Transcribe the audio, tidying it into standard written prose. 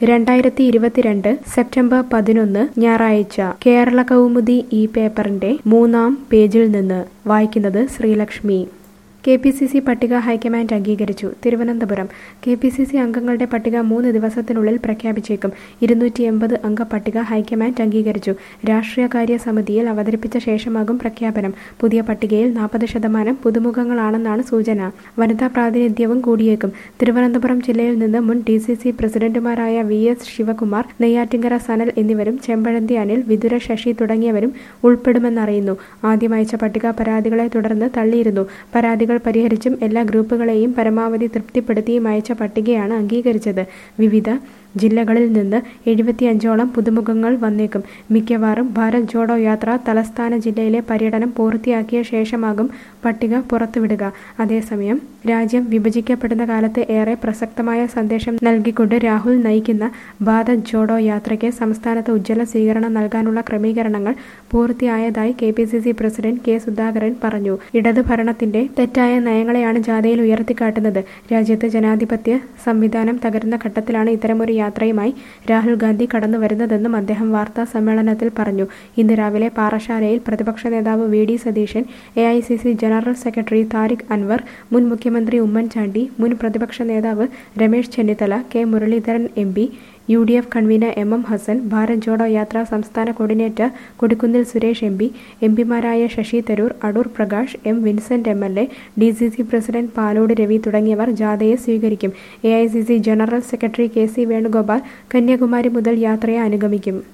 2022 September 11 ഞായറാഴ്ച കേരള കൗമുദി ഈ പേപ്പറിന്റെ 3-ാം പേജിൽ നിന്ന് വായിക്കുന്നത് ശ്രീലക്ഷ്മി. KPCC പട്ടിക ഹൈക്കമാൻഡ് അംഗീകരിച്ചു. തിരുവനന്തപുരം KPCC അംഗങ്ങളുടെ പട്ടിക 3 ദിവസത്തിനുള്ളിൽ പ്രഖ്യാപിച്ചേക്കും. 280 അംഗ പട്ടിക ഹൈക്കമാൻഡ് അംഗീകരിച്ചു. രാഷ്ട്രീയകാര്യ സമിതിയിൽ അവതരിപ്പിച്ച ശേഷമാകും പ്രഖ്യാപനം. പുതിയ പട്ടികയിൽ 40% പുതുമുഖങ്ങളാണെന്നാണ് സൂചന. വനിതാ പ്രാതിനിധ്യവും കൂടിയേക്കും. തിരുവനന്തപുരം ജില്ലയിൽ നിന്ന് മുൻ DCC പ്രസിഡന്റുമാരായ VS ശിവകുമാർ, നെയ്യാറ്റിങ്കര സനൽ എന്നിവരും ചെമ്പഴന്തി അനിൽ, വിതുര ശശി തുടങ്ങിയവരും ഉൾപ്പെടുമെന്നറിയുന്നു. ആദ്യം അയച്ച പട്ടിക പരാതികളെ തുടർന്ന് തള്ളിയിരുന്നു. പരാതികൾ പരിഹരിച്ചും എല്ലാ ഗ്രൂപ്പുകളെയും പരമാവധി തൃപ്തിപ്പെടുത്തിയും അയച്ച പട്ടികയാണ് അംഗീകരിച്ചത്. വിവിധ ജില്ലകളിൽ നിന്ന് 75ഓളം പുതുമുഖങ്ങൾ വന്നേക്കും. മിക്കവാറും ഭാരത് ജോഡോ യാത്ര തലസ്ഥാന ജില്ലയിലെ പര്യടനം പൂർത്തിയാക്കിയ ശേഷമാകും പട്ടിക പുറത്തുവിടുക. അതേസമയം രാജ്യം വിഭജിക്കപ്പെടുന്ന കാലത്ത് ഏറെ പ്രസക്തമായ സന്ദേശം നൽകിക്കൊണ്ട് രാഹുൽ നയിക്കുന്ന ഭാരത് ജോഡോ യാത്രയ്ക്ക് സംസ്ഥാനത്ത് ഉജ്ജ്വല സ്വീകരണം നൽകാനുള്ള ക്രമീകരണങ്ങൾ പൂർത്തിയായതായി KPCC പ്രസിഡന്റ് K സുധാകരൻ പറഞ്ഞു. ഇടത് ഭരണത്തിന്റെ തെറ്റായ നയങ്ങളെയാണ് ജാഥയിൽ ഉയർത്തിക്കാട്ടുന്നത്. രാജ്യത്ത് ജനാധിപത്യ സംവിധാനം തകരുന്ന ഘട്ടത്തിലാണ് ഇത്തരമൊരു യാത്രയുമായി രാഹുൽ ഗാന്ധി കടന്നു വരുന്നതെന്നും അദ്ദേഹം വാർത്താ സമ്മേളനത്തിൽ പറഞ്ഞു. ഇന്ന് രാവിലെ പാറശാലയിൽ പ്രതിപക്ഷ നേതാവ് VD Satheesan, AICC general secretary Tariq Anwar, മുൻ മുഖ്യമന്ത്രി ഉമ്മൻചാണ്ടി, മുൻ പ്രതിപക്ഷ നേതാവ് Ramesh Chennithala, K Muraleedharan MP, UDF convener MM Hassan, Bharat Jodo Yatra സംസ്ഥാന കോർഡിനേറ്റർ കൊടിക്കുന്നിൽ സുരേഷ് MP, MPമാരായ Shashi Tharoor, Adoor Prakash, M Vincent MLA, DCC president Palode Ravi തുടങ്ങിയവർ ജാഥയെ സ്വീകരിക്കും. AICC general secretary KC Venugopal Kanyakumari മുതൽ യാത്രയെ അനുഗമിക്കും.